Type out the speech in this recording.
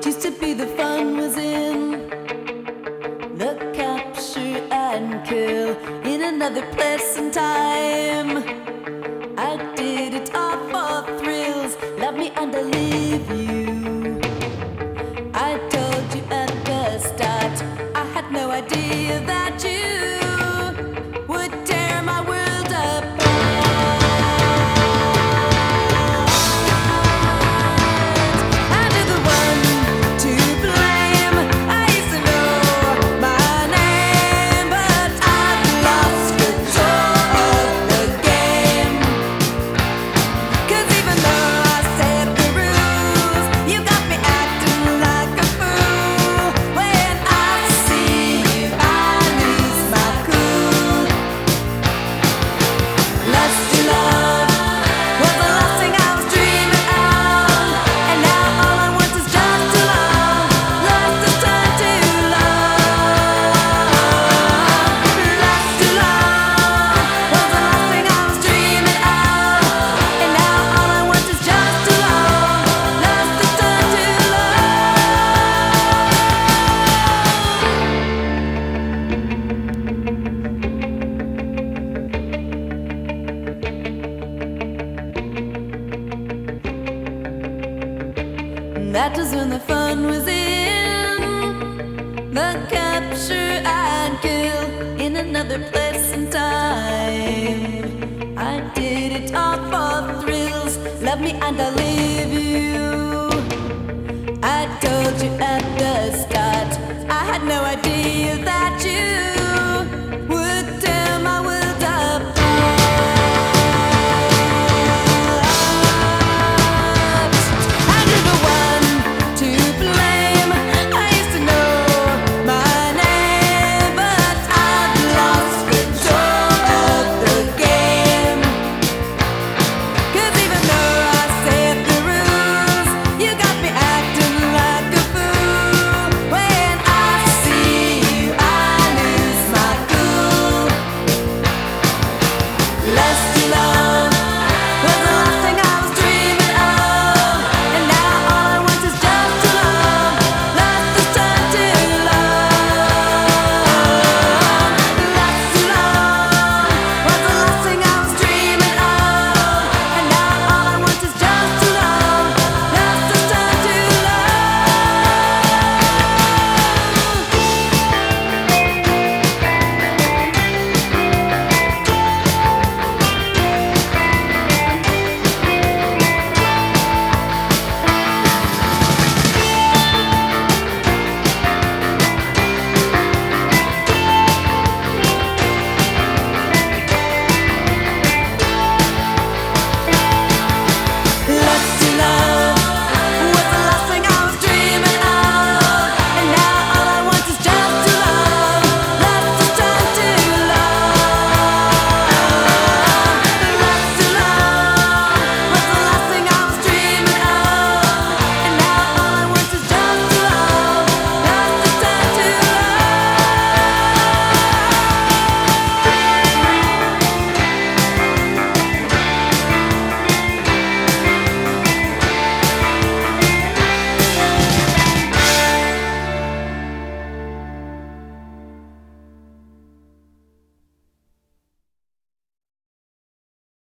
Used to be the fun was in the capture and kill. In another place and time, I did it all for thrills. Love me and I'll leave you. I told you at the start, I had no idea that you would tear my world apart. That was when the fun was in the capture and kill. In another place and time, I did it all for thrills. Love me and I'll